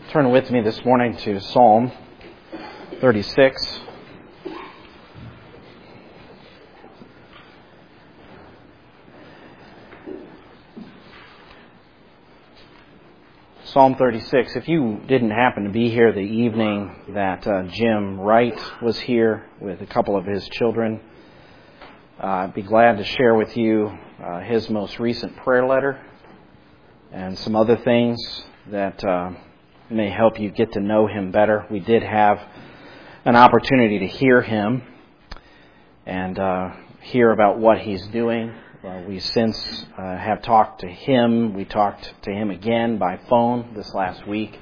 Turn with me this morning to Psalm 36. Psalm 36. If you didn't happen to be here the evening that Jim Wright was here with a couple of his children, I'd be glad to share with you his most recent prayer letter and some other things that may help you get to know him better. We did have an opportunity to hear him and hear about what he's doing. We since have talked to him. We talked to him again by phone this last week.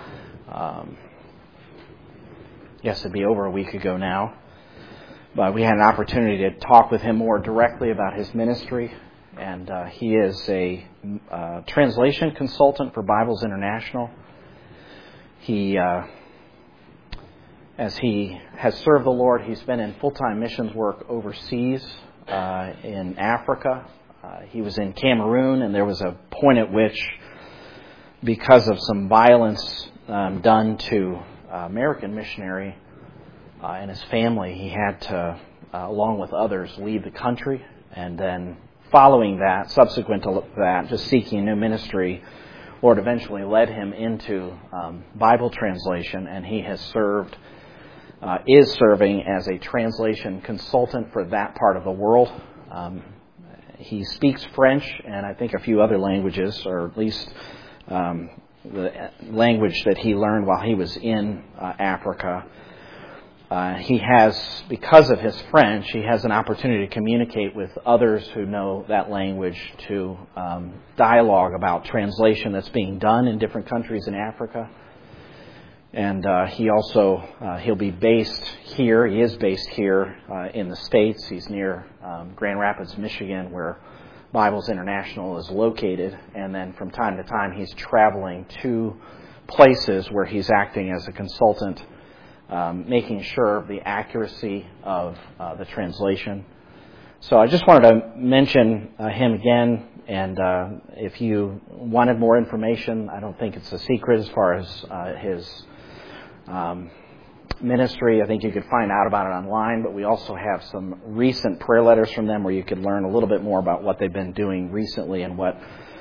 Yes, it'd be over a week ago now. But we had an opportunity to talk with him more directly about his ministry. And he is a translation consultant for Bibles International. He, as he has served the Lord, he's been in full-time missions work overseas. In Africa. He was in Cameroon, and there was a point at which, because of some violence done to American missionary and his family, he had to, along with others, leave the country. And then following that, subsequent to that, just seeking a new ministry, Lord eventually led him into Bible translation, and he has is serving as a translation consultant for that part of the world. He speaks French and I think a few other languages, or at least the language that he learned while he was in Africa. He has, because of his French, he has an opportunity to communicate with others who know that language, to dialogue about translation that's being done in different countries in Africa. And he'll be based here. He is based here in the States. He's near Grand Rapids, Michigan, where Bibles International is located. And then from time to time, he's traveling to places where he's acting as a consultant, making sure of the accuracy of the translation. So I just wanted to mention him again. And if you wanted more information, I don't think it's a secret as far as his ministry. I think you could find out about it online, but we also have some recent prayer letters from them where you could learn a little bit more about what they've been doing recently and what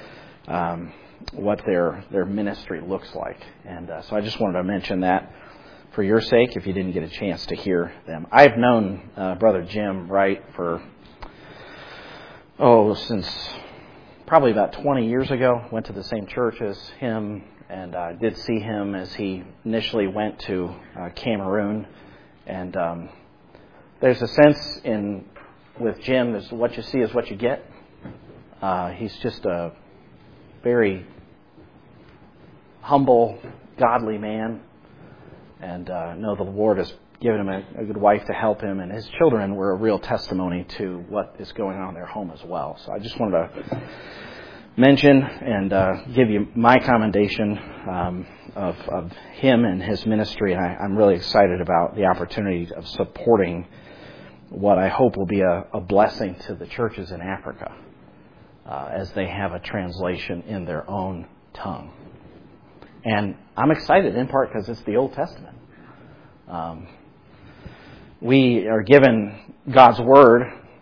their ministry looks like. And so I just wanted to mention that for your sake if you didn't get a chance to hear them. I've known Brother Jim Wright for since probably about 20 years ago. Went to the same church as him. And I did see him as he initially went to Cameroon. And there's a sense with Jim, is what you see is what you get. He's just a very humble, godly man. And I know the Lord has given him a good wife to help him. And his children were a real testimony to what is going on in their home as well. So I just wanted to mention and give you my commendation of him and his ministry. And I'm really excited about the opportunity of supporting what I hope will be a blessing to the churches in Africa as they have a translation in their own tongue. And I'm excited in part because it's the Old Testament. We are given God's Word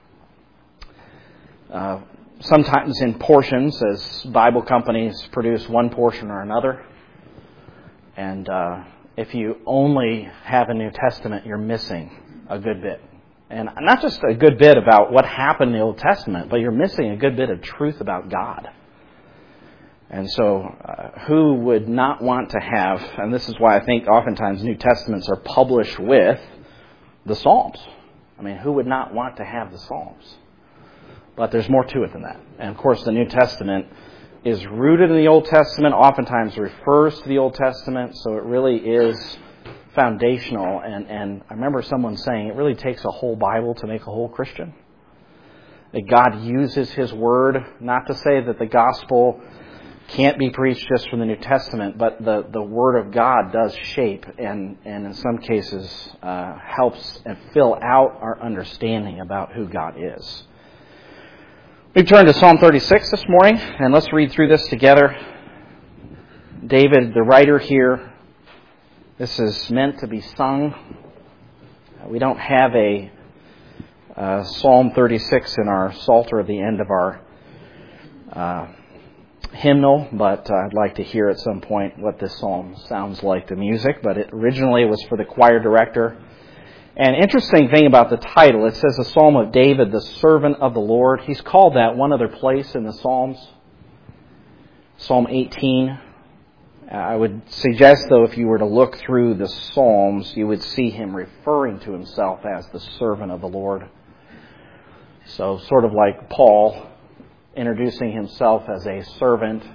sometimes in portions, as Bible companies produce one portion or another. And if you only have a New Testament, you're missing a good bit. And not just a good bit about what happened in the Old Testament, but you're missing a good bit of truth about God. And so who would not want to have, and this is why I think oftentimes New Testaments are published with the Psalms. I mean, who would not want to have the Psalms? But there's more to it than that. And of course, the New Testament is rooted in the Old Testament, oftentimes refers to the Old Testament, so it really is foundational. And I remember someone saying it really takes a whole Bible to make a whole Christian. That God uses His Word, not to say that the gospel can't be preached just from the New Testament, but the Word of God does shape and in some cases helps and fill out our understanding about who God is. We've turned to Psalm 36 this morning, and let's read through this together. David, the writer here, This is meant to be sung. We don't have a Psalm 36 in our Psalter at the end of our hymnal, but I'd like to hear at some point what this psalm sounds like, the music. But originally it was for the choir director. And interesting thing about the title, it says a Psalm of David, the servant of the Lord. He's called that one other place in the Psalms. Psalm 18. I would suggest, though, if you were to look through the Psalms, you would see him referring to himself as the servant of the Lord. So sort of like Paul introducing himself as a servant.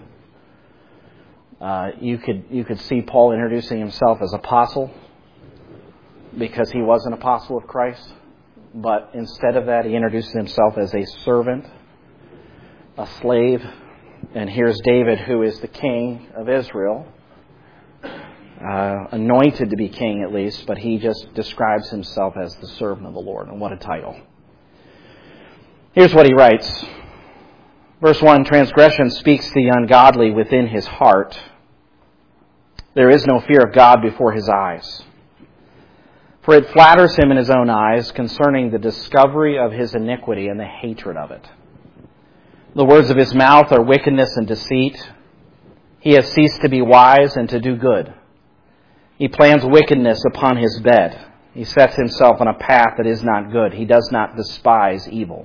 You could see Paul introducing himself as apostle because he was an apostle of Christ. But instead of that, he introduces himself as a servant, a slave. And here's David, who is the king of Israel, anointed to be king at least, but he just describes himself as the servant of the Lord. And what a title. Here's what he writes. Verse 1, transgression speaks to the ungodly within his heart. There is no fear of God before his eyes. For it flatters him in his own eyes concerning the discovery of his iniquity and the hatred of it. The words of his mouth are wickedness and deceit. He has ceased to be wise and to do good. He plans wickedness upon his bed. He sets himself on a path that is not good. He does not despise evil.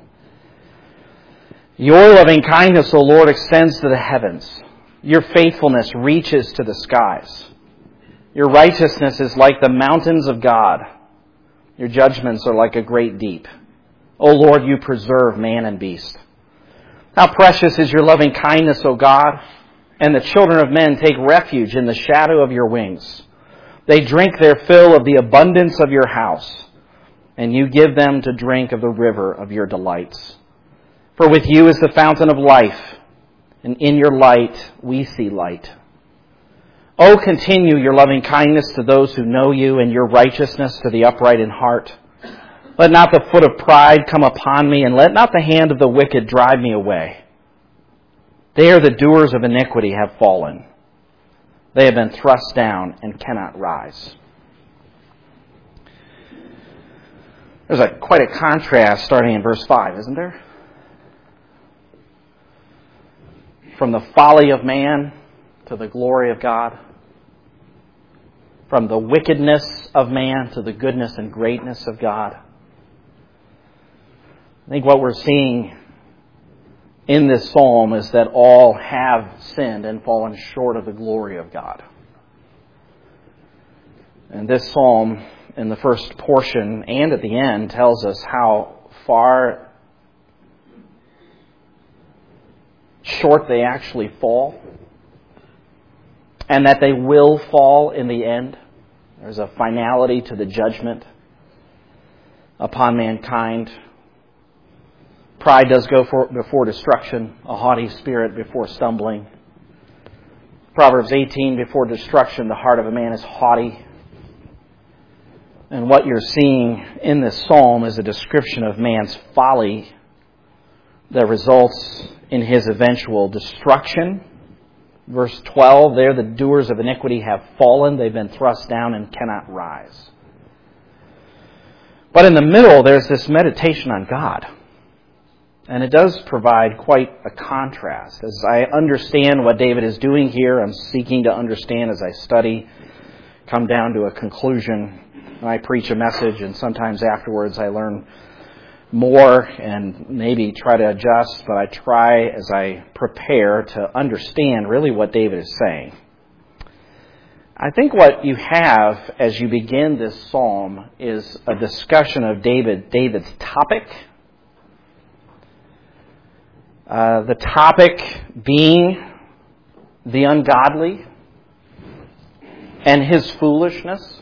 Your loving kindness, O Lord, extends to the heavens. Your faithfulness reaches to the skies. Your righteousness is like the mountains of God. Your judgments are like a great deep. O Lord, you preserve man and beast. How precious is your loving kindness, O God, and the children of men take refuge in the shadow of your wings. They drink their fill of the abundance of your house, and you give them to drink of the river of your delights. For with you is the fountain of life, and in your light we see light. Oh, continue your loving kindness to those who know you, and your righteousness to the upright in heart. Let not the foot of pride come upon me, and let not the hand of the wicked drive me away. There the doers of iniquity have fallen. They have been thrust down and cannot rise. There's quite a contrast starting in verse 5, isn't there? From the folly of man to the glory of God. From the wickedness of man to the goodness and greatness of God. I think what we're seeing in this psalm is that all have sinned and fallen short of the glory of God. And this psalm, in the first portion and at the end, tells us how far short they actually fall, and that they will fall in the end. There's a finality to the judgment upon mankind. Pride does go before destruction, a haughty spirit before stumbling. Proverbs 18, before destruction, the heart of a man is haughty. And what you're seeing in this psalm is a description of man's folly that results in his eventual destruction. Verse 12, there the doers of iniquity have fallen, they've been thrust down and cannot rise. But in the middle, there's this meditation on God. And it does provide quite a contrast. As I understand what David is doing here, I'm seeking to understand as I study, come down to a conclusion. I preach a message, and sometimes afterwards I learn more and maybe try to adjust, but I try as I prepare to understand really what David is saying. I think what you have as you begin this psalm is a discussion of David's topic. The topic being the ungodly and his foolishness.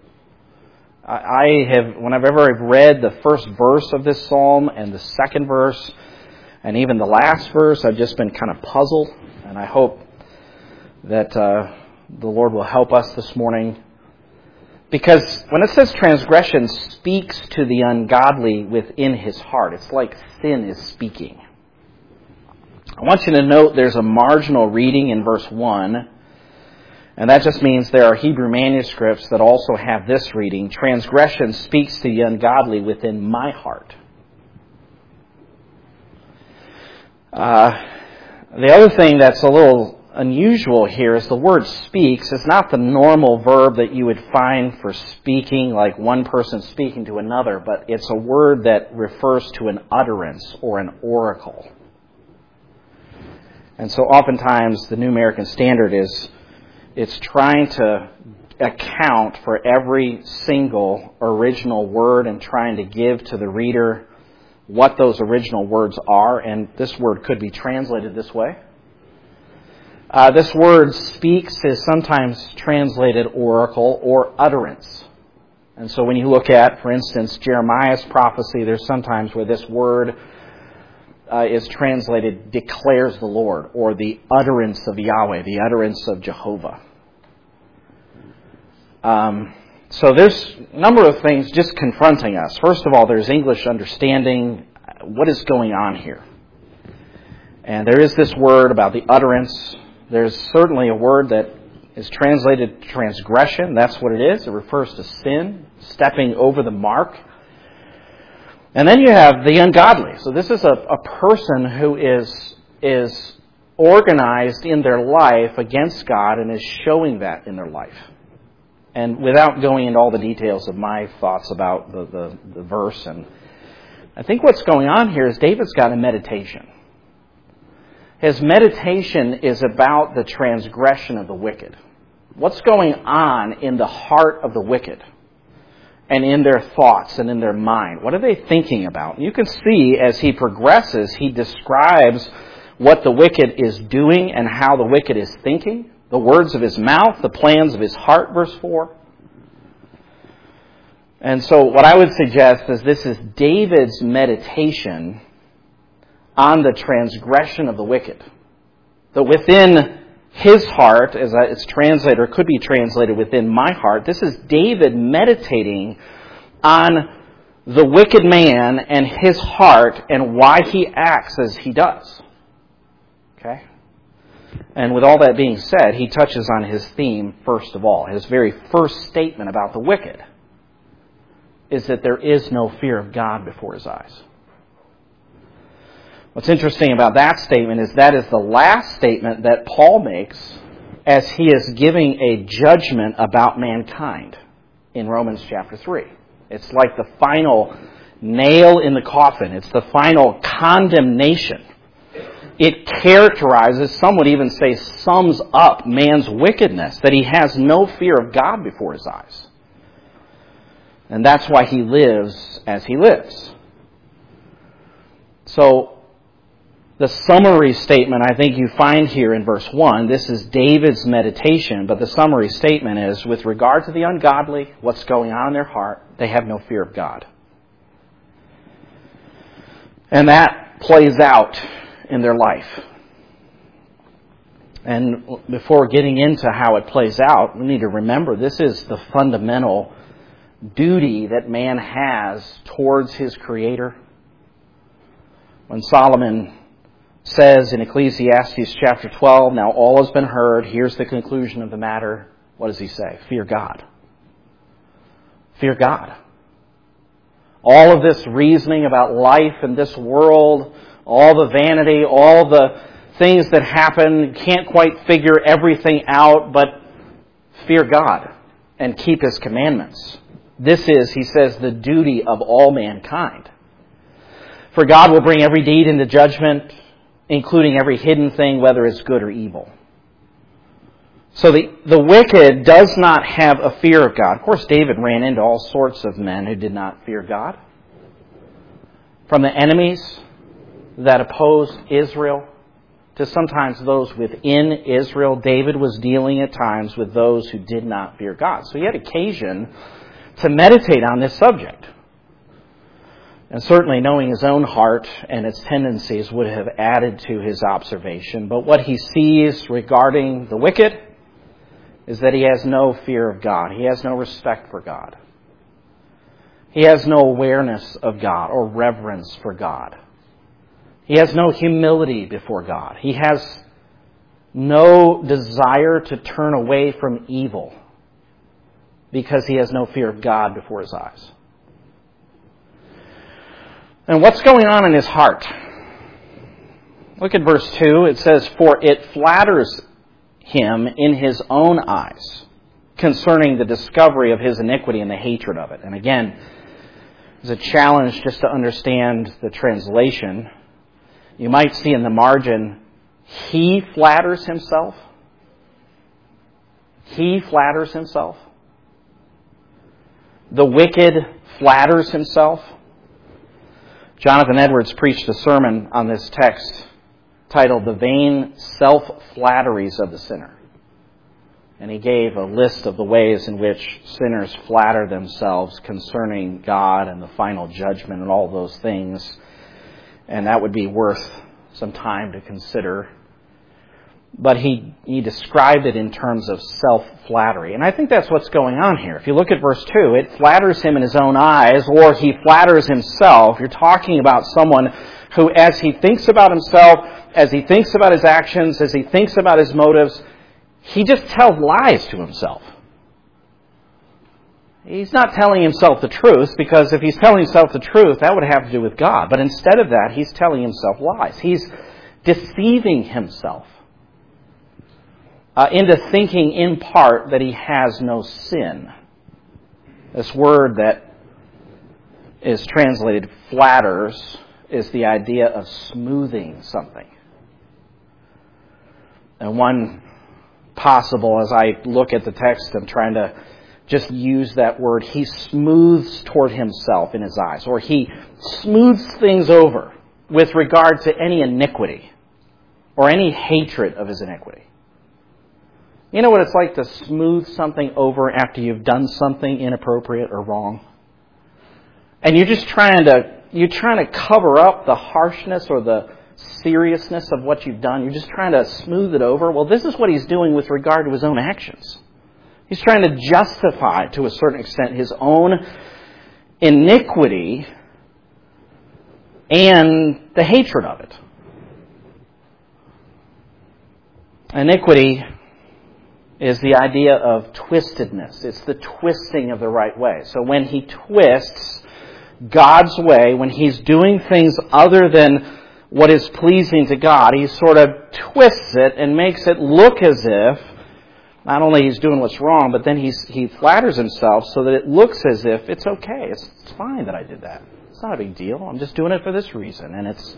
Whenever I've read the first verse of this psalm and the second verse and even the last verse, I've just been kind of puzzled. And I hope that the Lord will help us this morning. Because when it says transgression speaks to the ungodly within his heart, it's like sin is speaking. I want you to note there's a marginal reading in verse 1. And that just means there are Hebrew manuscripts that also have this reading: transgression speaks to the ungodly within my heart. The other thing that's a little unusual here is the word speaks is not the normal verb that you would find for speaking, like one person speaking to another, but it's a word that refers to an utterance or an oracle. And so oftentimes the New American Standard it's trying to account for every single original word and trying to give to the reader what those original words are, and this word could be translated this way. This word speaks is sometimes translated oracle or utterance. And so when you look at, for instance, Jeremiah's prophecy, there's sometimes where this word is translated declares the Lord, or the utterance of Yahweh, the utterance of Jehovah. So there's a number of things just confronting us. First of all, there's English understanding what is going on here. And there is this word about the utterance. There's certainly a word that is translated transgression. That's what it is. It refers to sin, stepping over the mark. And then you have the ungodly. So this is a person who is organized in their life against God and is showing that in their life. And without going into all the details of my thoughts about the verse, and I think what's going on here is David's got a meditation. His meditation is about the transgression of the wicked. What's going on in the heart of the wicked and in their thoughts and in their mind? What are they thinking about? You can see as he progresses, he describes what the wicked is doing and how the wicked is thinking. The words of his mouth, the plans of his heart, verse 4. And so what I would suggest is this is David's meditation on the transgression of the wicked. That within his heart, as it's translated, or could be translated within my heart, this is David meditating on the wicked man and his heart and why he acts as he does. Okay? And with all that being said, he touches on his theme first of all. His very first statement about the wicked is that there is no fear of God before his eyes. What's interesting about that statement is that is the last statement that Paul makes as he is giving a judgment about mankind in Romans chapter 3. It's like the final nail in the coffin. It's the final condemnation. It characterizes, some would even say sums up man's wickedness, that he has no fear of God before his eyes. And that's why he lives as he lives. So, the summary statement I think you find here in verse 1, this is David's meditation, but the summary statement is, with regard to the ungodly, what's going on in their heart, they have no fear of God. And that plays out in their life. And before getting into how it plays out, we need to remember this is the fundamental duty that man has towards his Creator. When Solomon says in Ecclesiastes chapter 12, now all has been heard, here's the conclusion of the matter, what does he say? Fear God. Fear God. All of this reasoning about life and this world, all the vanity, all the things that happen, can't quite figure everything out, but fear God and keep His commandments. This is, he says, the duty of all mankind. For God will bring every deed into judgment, including every hidden thing, whether it's good or evil. So the wicked does not have a fear of God. Of course, David ran into all sorts of men who did not fear God. From the enemies that opposed Israel to sometimes those within Israel, David was dealing at times with those who did not fear God. So he had occasion to meditate on this subject. And certainly knowing his own heart and its tendencies would have added to his observation. But what he sees regarding the wicked is that he has no fear of God. He has no respect for God. He has no awareness of God or reverence for God. He has no humility before God. He has no desire to turn away from evil because he has no fear of God before his eyes. And what's going on in his heart? Look at verse 2. It says, "For it flatters him in his own eyes concerning the discovery of his iniquity and the hatred of it." And again, it's a challenge just to understand the translation. You might see in the margin, "He flatters himself." He flatters himself. The wicked flatters himself. Jonathan Edwards preached a sermon on this text titled "The Vain Self-Flatteries of the Sinner." And he gave a list of the ways in which sinners flatter themselves concerning God and the final judgment and all those things. And that would be worth some time to consider. But he described it in terms of self-flattery. And I think that's what's going on here. If you look at verse 2, it flatters him in his own eyes, or he flatters himself. You're talking about someone who, as he thinks about himself, as he thinks about his actions, as he thinks about his motives, he just tells lies to himself. He's not telling himself the truth, because if he's telling himself the truth, that would have to do with God. But instead of that, he's telling himself lies. He's deceiving himself into thinking in part that he has no sin. This word that is translated flatters is the idea of smoothing something. And one possible, as I look at the text, I'm trying to just use that word, he smooths toward himself in his eyes, or he smooths things over with regard to any iniquity or any hatred of his iniquity. You know what it's like to smooth something over after you've done something inappropriate or wrong? And you're just trying to cover up the harshness or the seriousness of what you've done. You're just trying to smooth it over. Well, this is what he's doing with regard to his own actions. He's trying to justify, to a certain extent, his own iniquity and the hatred of it. Iniquity is the idea of twistedness. It's the twisting of the right way. So when he twists God's way, when he's doing things other than what is pleasing to God, he sort of twists it and makes it look as if not only he's doing what's wrong, but then he flatters himself so that it looks as if it's okay. It's fine that I did that. It's not a big deal. I'm just doing it for this reason. And it's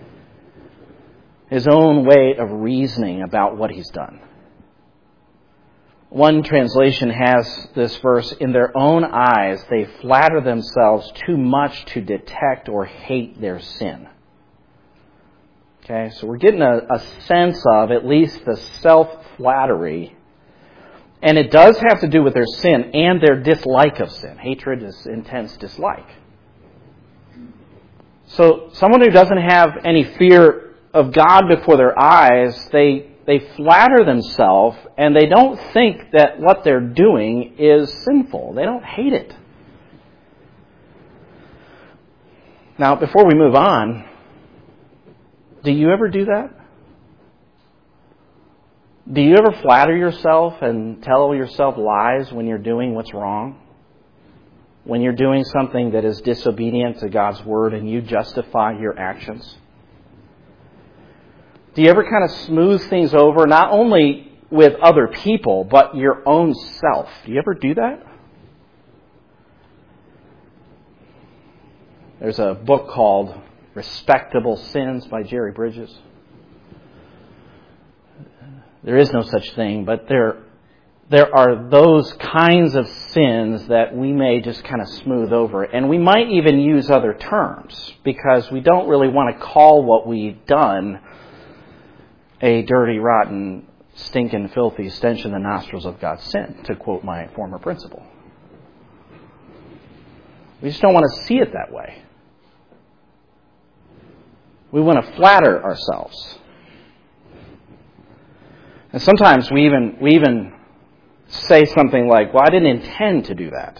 his own way of reasoning about what he's done. One translation has this verse, "In their own eyes they flatter themselves too much to detect or hate their sin." Okay, so we're getting a sense of at least the self-flattery. And it does have to do with their sin and their dislike of sin. Hatred is intense dislike. So someone who doesn't have any fear of God before their eyes, they flatter themselves and they don't think that what they're doing is sinful. They don't hate it. Now, before we move on, do you ever do that? Do you ever flatter yourself and tell yourself lies when you're doing what's wrong? When you're doing something that is disobedient to God's word and you justify your actions? Do you ever kind of smooth things over, not only with other people, but your own self? Do you ever do that? There's a book called Respectable Sins by Jerry Bridges. There is no such thing, but there are those kinds of sins that we may just kind of smooth over. And we might even use other terms because we don't really want to call what we've done a dirty, rotten, stinking, filthy stench in the nostrils of God's sin, to quote my former principal. We just don't want to see it that way. We want to flatter ourselves. And sometimes we even say something like, well, I didn't intend to do that.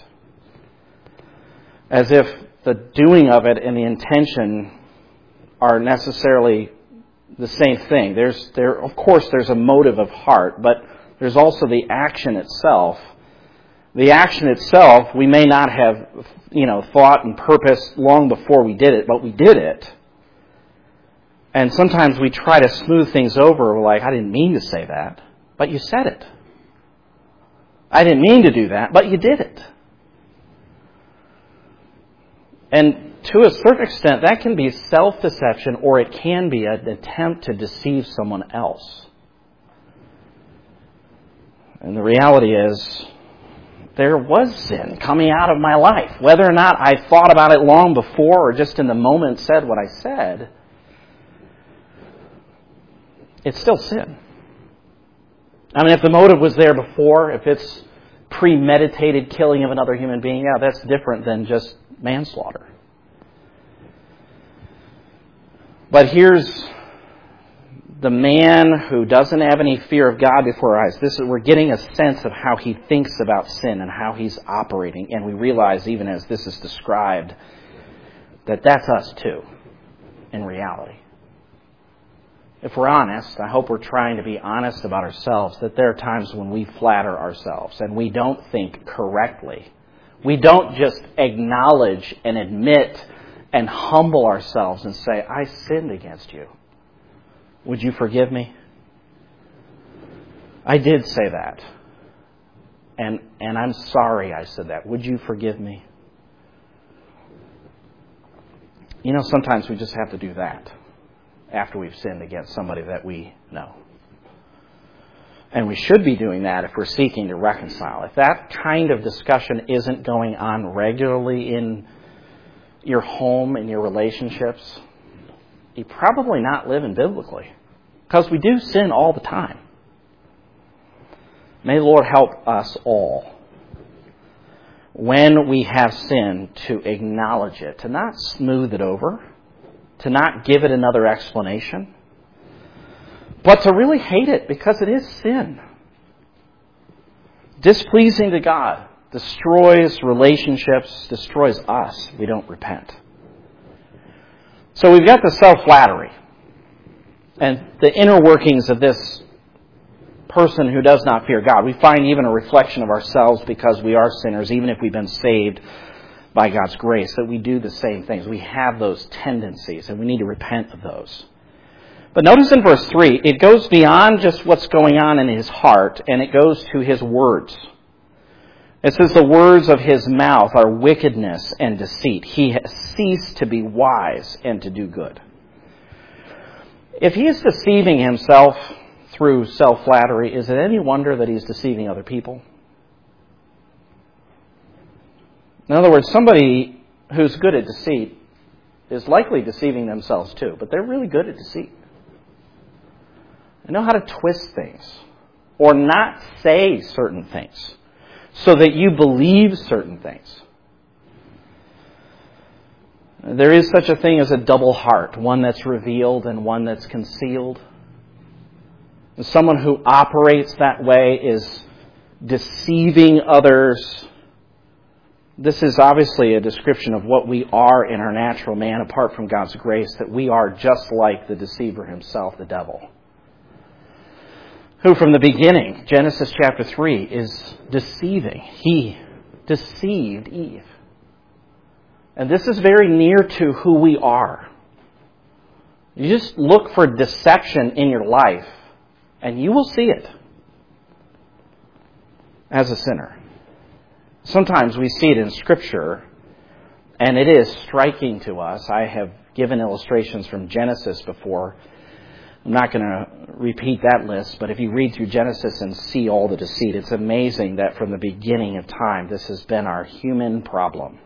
As if the doing of it and the intention are necessarily the same thing. Of course, there's a motive of heart, but there's also the action itself. The action itself, we may not have, thought and purposed long before we did it, but we did it. And sometimes we try to smooth things over. We're like, I didn't mean to say that, but you said it. I didn't mean to do that, but you did it. And to a certain extent, that can be self-deception, or it can be an attempt to deceive someone else. And the reality is, there was sin coming out of my life. Whether or not I thought about it long before or just in the moment said what I said, it's still sin. I mean, if the motive was there before, if it's premeditated killing of another human being, yeah, that's different than just manslaughter. But here's the man who doesn't have any fear of God before our eyes. We're getting a sense of how he thinks about sin and how he's operating. And we realize, even as this is described, that that's us too, in reality. If we're honest, I hope we're trying to be honest about ourselves, that there are times when we flatter ourselves and we don't think correctly. We don't just acknowledge and admit and humble ourselves and say, I sinned against you. Would you forgive me? I did say that. And I'm sorry I said that. Would you forgive me? Sometimes we just have to do that after we've sinned against somebody that we know. And we should be doing that if we're seeking to reconcile. If that kind of discussion isn't going on regularly in your home and your relationships, you're probably not living biblically. Because we do sin all the time. May the Lord help us all, when we have sinned, to acknowledge it, to not smooth it over, to not give it another explanation, but to really hate it because it is sin. Displeasing to God destroys relationships, destroys us if we don't repent. So we've got the self-flattery and the inner workings of this person who does not fear God. We find even a reflection of ourselves because we are sinners, even if we've been saved by God's grace, that we do the same things. We have those tendencies and we need to repent of those. But notice in verse 3, it goes beyond just what's going on in his heart, and it goes to his words. It says the words of his mouth are wickedness and deceit. He has ceased to be wise and to do good. If he is deceiving himself through self-flattery, is it any wonder that he's deceiving other people? In other words, somebody who's good at deceit is likely deceiving themselves too, but they're really good at deceit. They know how to twist things or not say certain things so that you believe certain things. There is such a thing as a double heart, one that's revealed and one that's concealed. And someone who operates that way is deceiving others. This is obviously a description of what we are in our natural man apart from God's grace, that we are just like the deceiver himself, the devil, who from the beginning, Genesis chapter 3, is deceiving. He deceived Eve. And this is very near to who we are. You just look for deception in your life, and you will see it as a sinner. Sometimes we see it in Scripture, and it is striking to us. I have given illustrations from Genesis before. I'm not going to repeat that list, but if you read through Genesis and see all the deceit, it's amazing that from the beginning of time, this has been our human problem.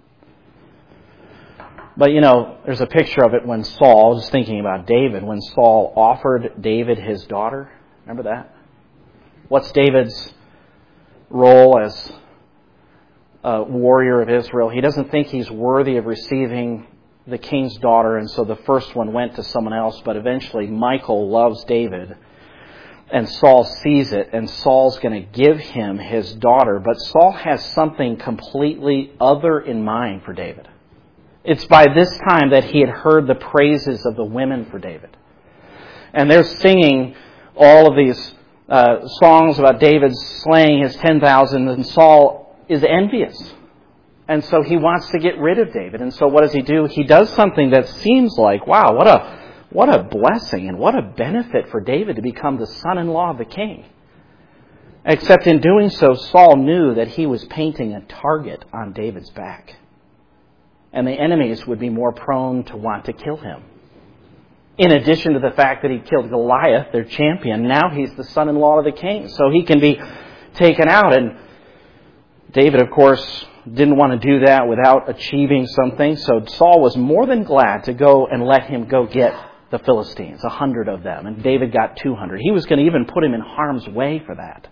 But, there's a picture of it when Saul, I was thinking about David, when Saul offered David his daughter. Remember that? What's David's role as a warrior of Israel? He doesn't think he's worthy of receiving the king's daughter, and so the first one went to someone else, but eventually Michal loves David, and Saul sees it, and Saul's going to give him his daughter, but Saul has something completely other in mind for David. It's by this time that he had heard the praises of the women for David. And they're singing all of these songs about David slaying his 10,000, and Saul is envious. And so he wants to get rid of David. And so what does he do? He does something that seems like, wow, what a blessing and what a benefit for David to become the son-in-law of the king. Except in doing so, Saul knew that he was painting a target on David's back. And the enemies would be more prone to want to kill him. In addition to the fact that he killed Goliath, their champion, now he's the son-in-law of the king. So he can be taken out. And David, of course, didn't want to do that without achieving something. So Saul was more than glad to go and let him go get the Philistines, 100 of them. And David got 200. He was going to even put him in harm's way for that.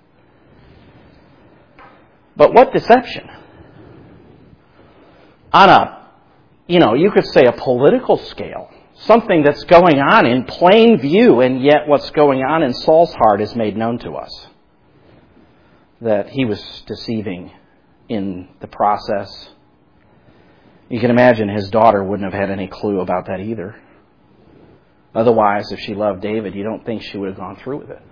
But what deception? On a, you could say a political scale. Something that's going on in plain view, and yet what's going on in Saul's heart is made known to us. That he was deceiving in the process. You can imagine his daughter wouldn't have had any clue about that either. Otherwise, if she loved David, you don't think she would have gone through with it.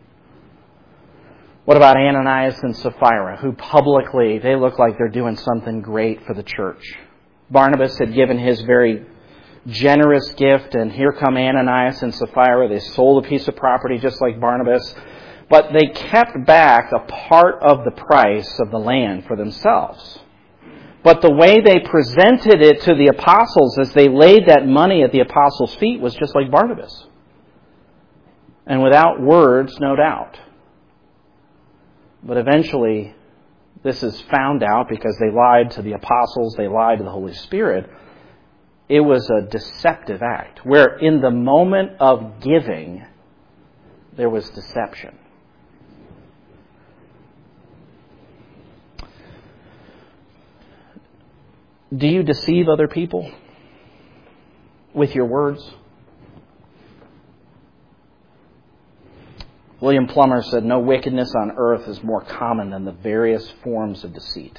What about Ananias and Sapphira, who publicly, they look like they're doing something great for the church. Barnabas had given his very generous gift, and here come Ananias and Sapphira. They sold a piece of property just like Barnabas. But they kept back a part of the price of the land for themselves. But the way they presented it to the apostles as they laid that money at the apostles' feet was just like Barnabas. And without words, no doubt. But eventually, this is found out because they lied to the apostles, they lied to the Holy Spirit. It was a deceptive act, where in the moment of giving, there was deception. Do you deceive other people with your words? William Plummer said, "No wickedness on earth is more common than the various forms of deceit."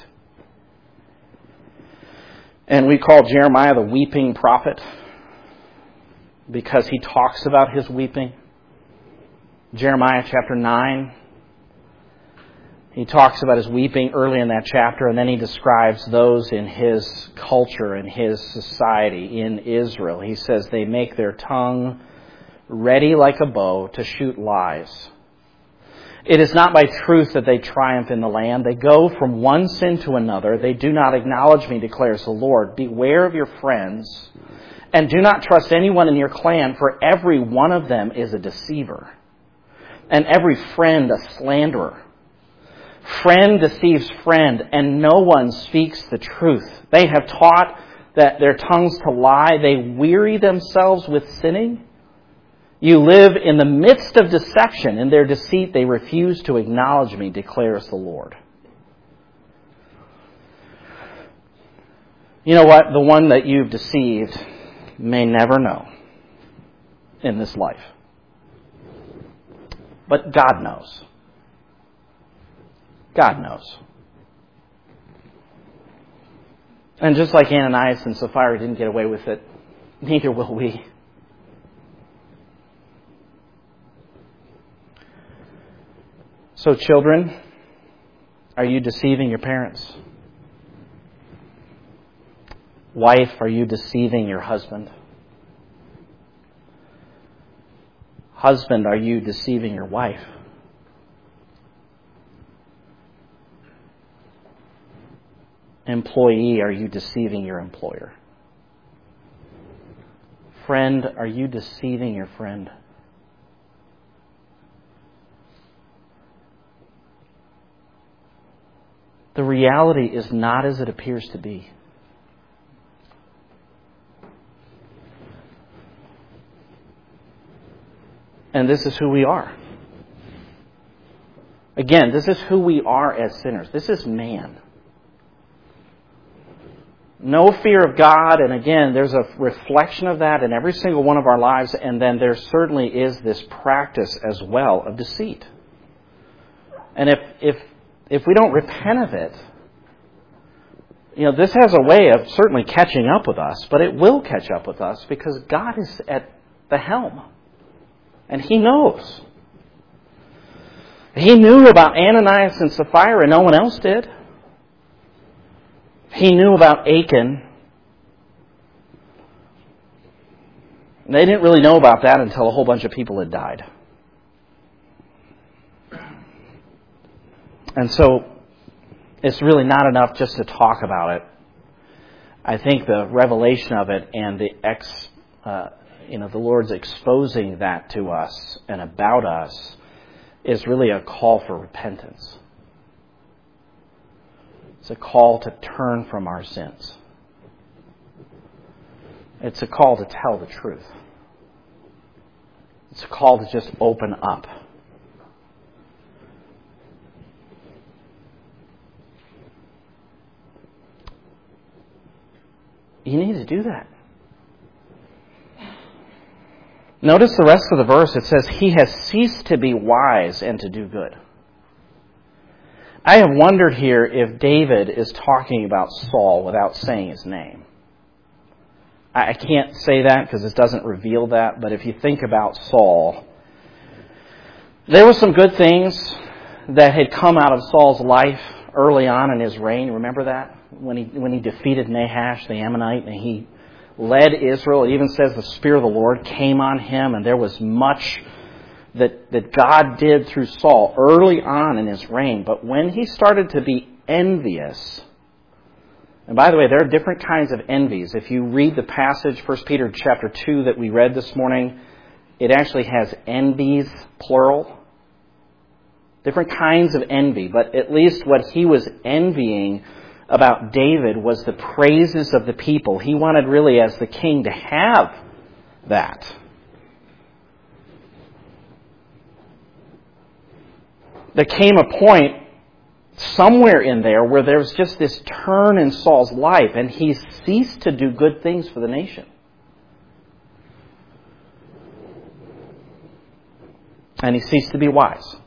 And we call Jeremiah the weeping prophet because he talks about his weeping. Jeremiah chapter 9, he talks about his weeping early in that chapter, and then he describes those in his culture, in his society, in Israel. He says they make their tongue ready like a bow to shoot lies. It is not by truth that they triumph in the land. They go from one sin to another. They do not acknowledge me, declares the Lord. Beware of your friends, and do not trust anyone in your clan, for every one of them is a deceiver, and every friend a slanderer. Friend deceives friend, and no one speaks the truth. They have taught that their tongues to lie. They weary themselves with sinning. You live in the midst of deception. In their deceit, they refuse to acknowledge me, declares the Lord. You know what? The one that you've deceived may never know in this life. But God knows. God knows. And just like Ananias and Sapphira didn't get away with it, neither will we. So children, are you deceiving your parents? Wife, are you deceiving your husband? Husband, are you deceiving your wife? Employee, are you deceiving your employer? Friend, are you deceiving your friend? The reality is not as it appears to be. And this is who we are. Again, this is who we are as sinners. This is man. No fear of God, and again, there's a reflection of that in every single one of our lives, and then there certainly is this practice as well of deceit. And if we don't repent of it, this has a way of certainly catching up with us, but it will catch up with us because God is at the helm. And he knows. He knew about Ananias and Sapphira, and no one else did. He knew about Achan. And they didn't really know about that until a whole bunch of people had died. And so it's really not enough just to talk about it. I think the revelation of it and the Lord's exposing that to us and about us is really a call for repentance. It's a call to turn from our sins. It's a call to tell the truth. It's a call to just open up. You need to do that. Notice the rest of the verse. It says, he has ceased to be wise and to do good. I have wondered here if David is talking about Saul without saying his name. I can't say that because it doesn't reveal that, but if you think about Saul, there were some good things that had come out of Saul's life early on in his reign. Remember that? When he defeated Nahash, the Ammonite, and he led Israel. It even says the Spirit of the Lord came on him, and there was much that God did through Saul early on in his reign. But when he started to be envious, and by the way, there are different kinds of envies. If you read the passage, 1 Peter chapter 2 that we read this morning, it actually has envies, plural. Different kinds of envy, but at least what he was envying about David was the praises of the people. He wanted really as the king to have that. There came a point somewhere in there where there was just this turn in Saul's life, and he ceased to do good things for the nation. And he ceased to be wise.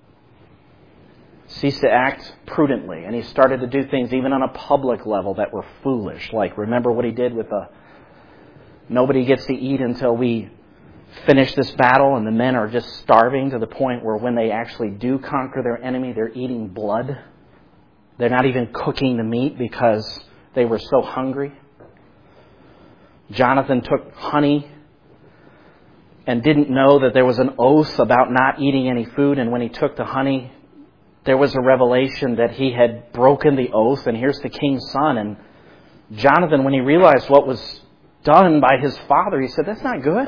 Ceased to act prudently. And he started to do things even on a public level that were foolish. Like, remember what he did with nobody gets to eat until we finish this battle, and the men are just starving to the point where when they actually do conquer their enemy, they're eating blood. They're not even cooking the meat because they were so hungry. Jonathan took honey and didn't know that there was an oath about not eating any food, and when he took the honey, there was a revelation that he had broken the oath, and here's the king's son. And Jonathan, when he realized what was done by his father, he said, that's not good.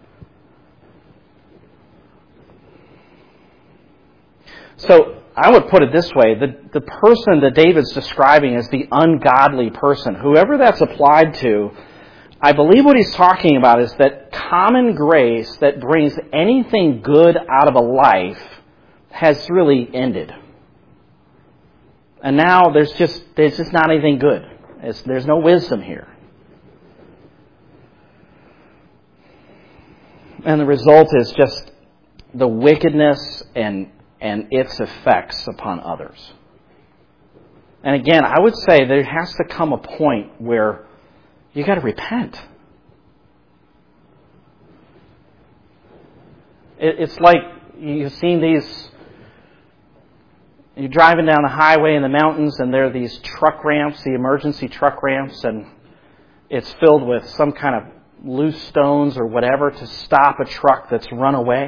So I would put it this way. The person that David's describing as the ungodly person, whoever that's applied to, I believe what he's talking about is that common grace that brings anything good out of a life has really ended. And now there's just not anything good. There's no wisdom here. And the result is just the wickedness and its effects upon others. And again, I would say there has to come a point where you got to repent. It's like you've seen these. You're driving down the highway in the mountains, and there are these truck ramps, the emergency truck ramps, and it's filled with some kind of loose stones or whatever to stop a truck that's run away.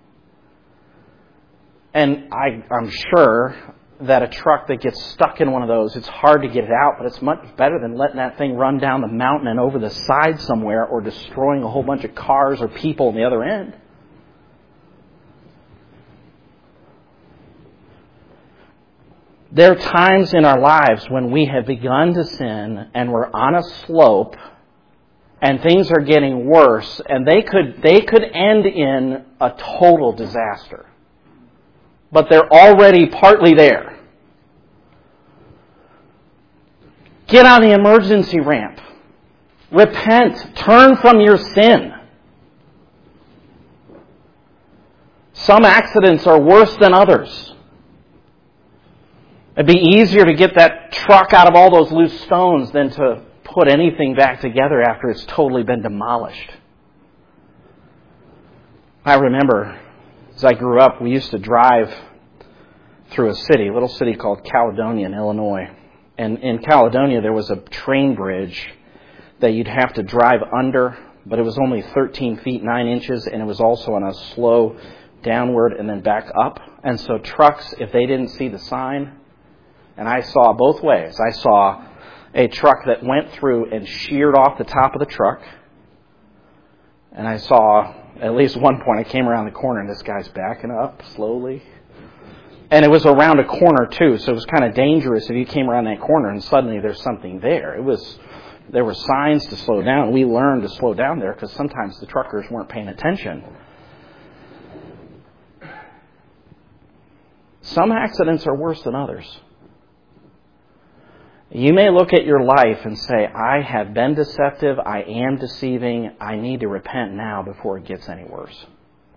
And I'm sure that a truck that gets stuck in one of those, it's hard to get it out, but it's much better than letting that thing run down the mountain and over the side somewhere or destroying a whole bunch of cars or people on the other end. There are times in our lives when we have begun to sin and we're on a slope and things are getting worse, and they could end in a total disaster. But they're already partly there. Get on the emergency ramp. Repent. Turn from your sin. Some accidents are worse than others. It'd be easier to get that truck out of all those loose stones than to put anything back together after it's totally been demolished. I remember as I grew up, we used to drive through a little city called Caledonia in Illinois. And in Caledonia, there was a train bridge that you'd have to drive under, but it was only 13 feet 9 inches, and it was also on a slow downward and then back up. And so trucks, if they didn't see the sign, and I saw both ways. I saw a truck that went through and sheared off the top of the truck. And I saw, at least one point, I came around the corner and this guy's backing up slowly. And it was around a corner too, so it was kind of dangerous if you came around that corner and suddenly there's something there. There were signs to slow down. We learned to slow down there because sometimes the truckers weren't paying attention. Some accidents are worse than others. You may look at your life and say, I have been deceptive, I am deceiving, I need to repent now before it gets any worse.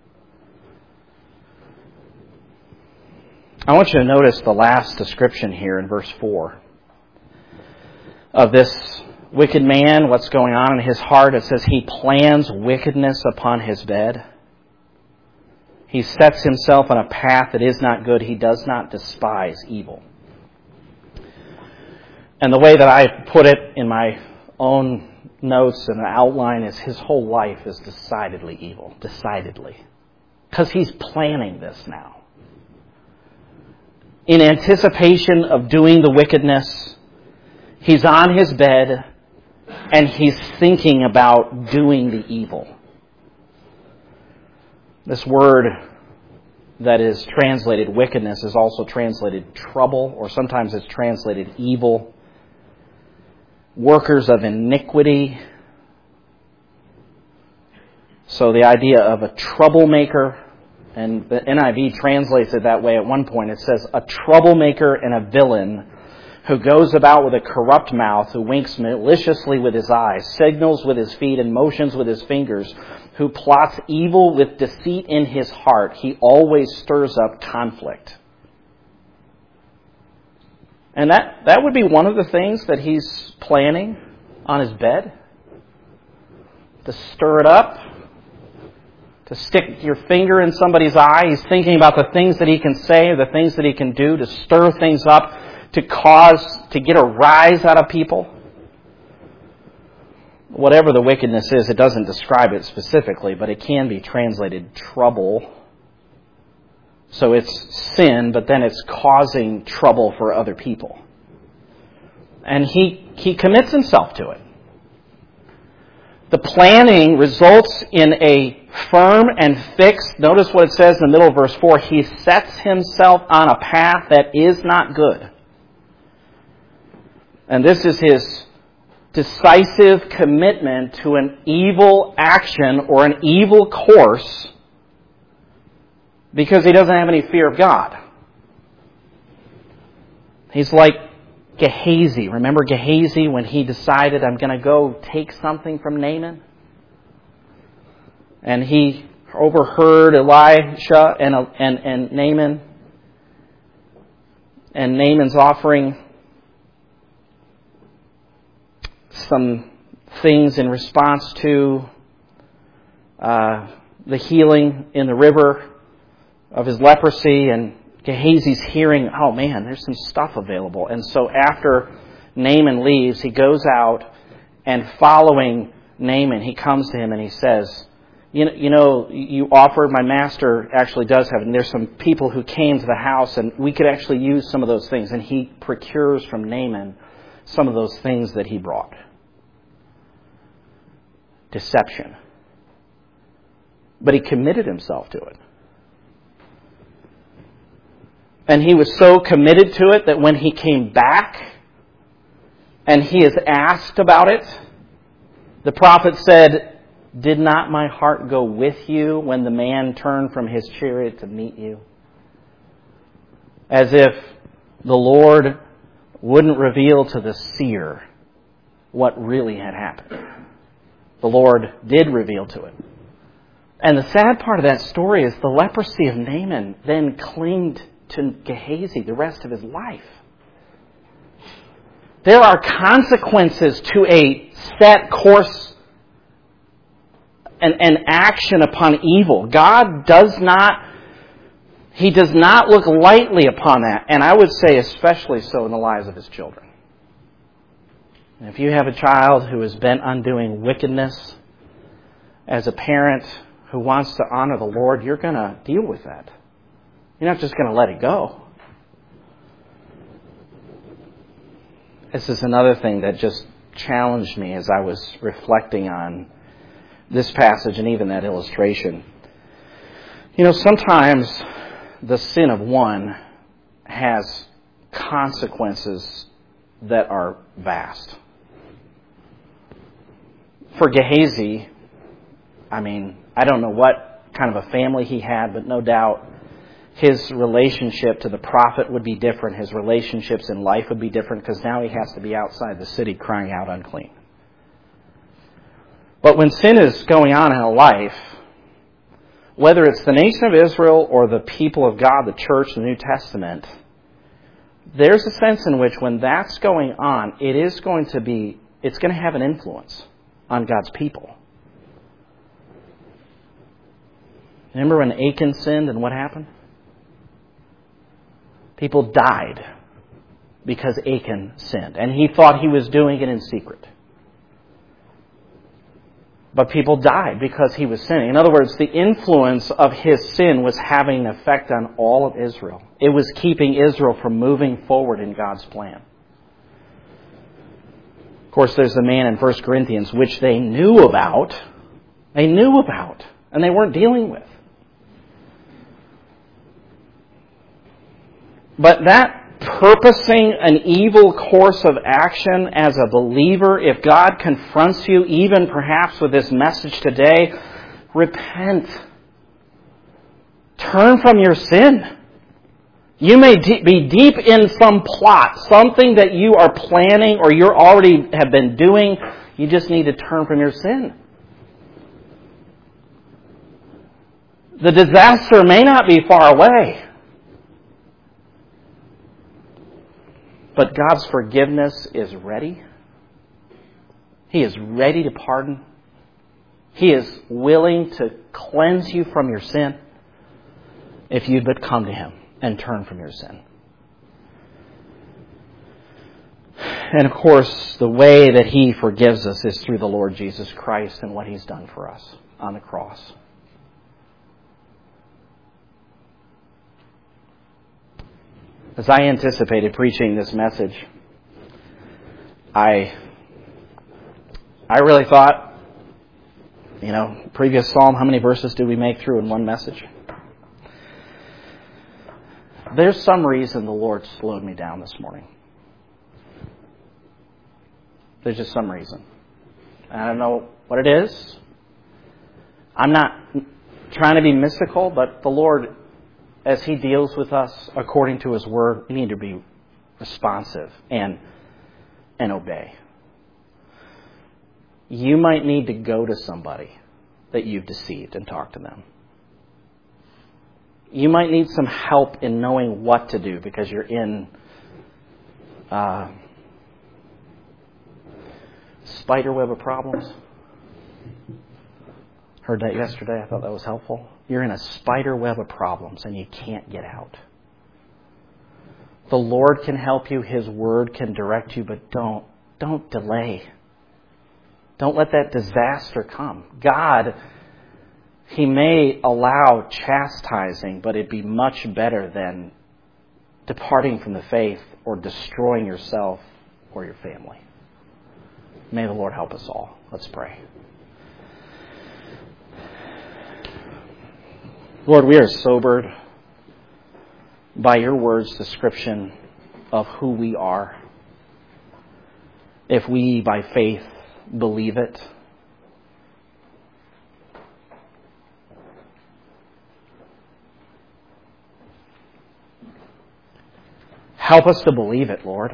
I want you to notice the last description here in verse 4 of this wicked man, what's going on in his heart. It says he plans wickedness upon his bed. He sets himself on a path that is not good. He does not despise evil. And the way that I put it in my own notes and outline is his whole life is decidedly evil. Decidedly. Because he's planning this now. In anticipation of doing the wickedness, he's on his bed and he's thinking about doing the evil. This word that is translated wickedness is also translated trouble, or sometimes it's translated evil. Workers of iniquity. So the idea of a troublemaker, and the NIV translates it that way at one point. It says, a troublemaker and a villain who goes about with a corrupt mouth, who winks maliciously with his eyes, signals with his feet, and motions with his fingers, who plots evil with deceit in his heart. He always stirs up conflict. And that would be one of the things that he's planning on his bed. To stir it up. To stick your finger in somebody's eye. He's thinking about the things that he can say, the things that he can do to stir things up, to get a rise out of people. Whatever the wickedness is, it doesn't describe it specifically, but it can be translated trouble. So it's sin, but then it's causing trouble for other people. And he commits himself to it. The planning results in a firm and fixed, notice what it says in the middle of verse 4, he sets himself on a path that is not good. And this is his decisive commitment to an evil action or an evil course because he doesn't have any fear of God. He's like Gehazi. Remember Gehazi when he decided, I'm going to go take something from Naaman? And he overheard Elisha and Naaman. And Naaman's offering some things in response to the healing in the river of his leprosy, and Gehazi's hearing, oh man, there's some stuff available. And so after Naaman leaves, he goes out, and following Naaman, he comes to him and he says, you know, you offered, my master actually does have, and there's some people who came to the house, and we could actually use some of those things. And he procures from Naaman some of those things that he brought. Deception. But he committed himself to it. And he was so committed to it that when he came back and he is asked about it, the prophet said, did not my heart go with you when the man turned from his chariot to meet you? As if the Lord wouldn't reveal to the seer what really had happened. The Lord did reveal to it. And the sad part of that story is the leprosy of Naaman then clinged to Gehazi the rest of his life. There are consequences to a set course and action upon evil. God does not look lightly upon that. And I would say especially so in the lives of His children. And if you have a child who is bent on doing wickedness, as a parent who wants to honor the Lord, you're going to deal with that. You're not just going to let it go. This is another thing that just challenged me as I was reflecting on this passage and even that illustration. Sometimes the sin of one has consequences that are vast. For Gehazi, I don't know what kind of a family he had, but no doubt his relationship to the prophet would be different. His relationships in life would be different because now he has to be outside the city crying out unclean. But when sin is going on in a life, whether it's the nation of Israel or the people of God, the church, the New Testament, there's a sense in which when that's going on, it's going to have an influence on God's people. Remember when Achan sinned and what happened? People died because Achan sinned. And he thought he was doing it in secret. But people died because he was sinning. In other words, the influence of his sin was having an effect on all of Israel. It was keeping Israel from moving forward in God's plan. Of course, there's the man in 1 Corinthians which they knew about. They knew about. And they weren't dealing with. But that purposing an evil course of action as a believer, if God confronts you, even perhaps with this message today, repent. Turn from your sin. You may be deep in some plot, something that you are planning or you already have been doing. You just need to turn from your sin. The disaster may not be far away. But God's forgiveness is ready. He is ready to pardon. He is willing to cleanse you from your sin if you'd but come to Him and turn from your sin. And of course, the way that He forgives us is through the Lord Jesus Christ and what He's done for us on the cross. As I anticipated preaching this message, I really thought, previous psalm, how many verses did we make through in one message? There's some reason the Lord slowed me down this morning. There's just some reason. I don't know what it is. I'm not trying to be mystical, but the Lord, as He deals with us according to His Word, we need to be responsive and obey. You might need to go to somebody that you've deceived and talk to them. You might need some help in knowing what to do because you're in spider web of problems. Heard that yesterday. I thought that was helpful. You're in a spider web of problems and you can't get out. The Lord can help you. His Word can direct you, but don't delay. Don't let that disaster come. God, He may allow chastising, but it'd be much better than departing from the faith or destroying yourself or your family. May the Lord help us all. Let's pray. Lord, we are sobered by your word's description of who we are. If we, by faith, believe it. Help us to believe it, Lord.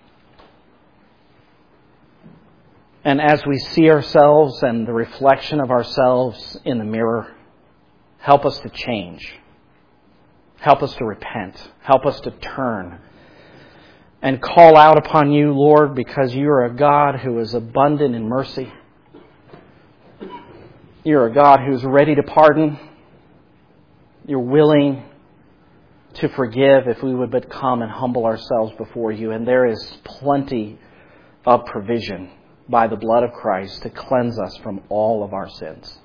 And as we see ourselves and the reflection of ourselves in the mirror, help us to change. Help us to repent. Help us to turn and call out upon you, Lord, because you are a God who is abundant in mercy. You're a God who's ready to pardon. You're willing to forgive if we would but come and humble ourselves before you. And there is plenty of provision by the blood of Christ to cleanse us from all of our sins.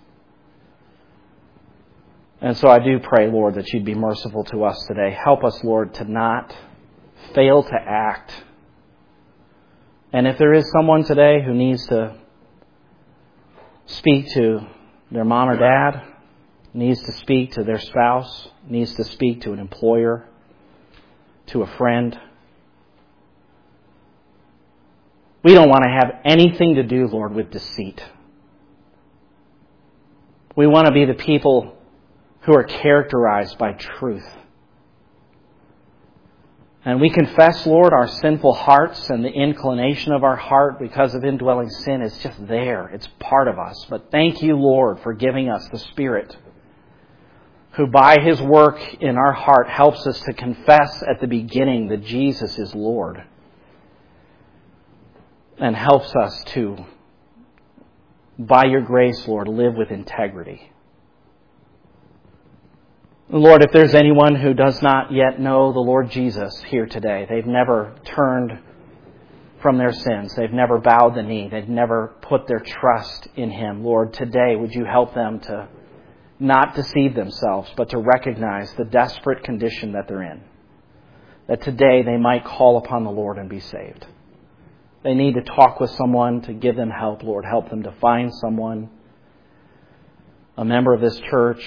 And so I do pray, Lord, that you'd be merciful to us today. Help us, Lord, to not fail to act. And if there is someone today who needs to speak to their mom or dad, needs to speak to their spouse, needs to speak to an employer, to a friend, we don't want to have anything to do, Lord, with deceit. We want to be the people who are characterized by truth. And we confess, Lord, our sinful hearts and the inclination of our heart because of indwelling sin is just there. It's part of us. But thank you, Lord, for giving us the Spirit who by His work in our heart helps us to confess at the beginning that Jesus is Lord and helps us to, by your grace, Lord, live with integrity. Lord, if there's anyone who does not yet know the Lord Jesus here today, they've never turned from their sins, they've never bowed the knee, they've never put their trust in Him, Lord, today would you help them to not deceive themselves, but to recognize the desperate condition that they're in, that today they might call upon the Lord and be saved. They need to talk with someone to give them help, Lord. Help them to find someone, a member of this church,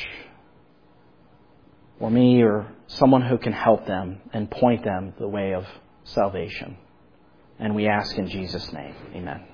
or me, or someone who can help them and point them the way of salvation. And we ask in Jesus' name, amen.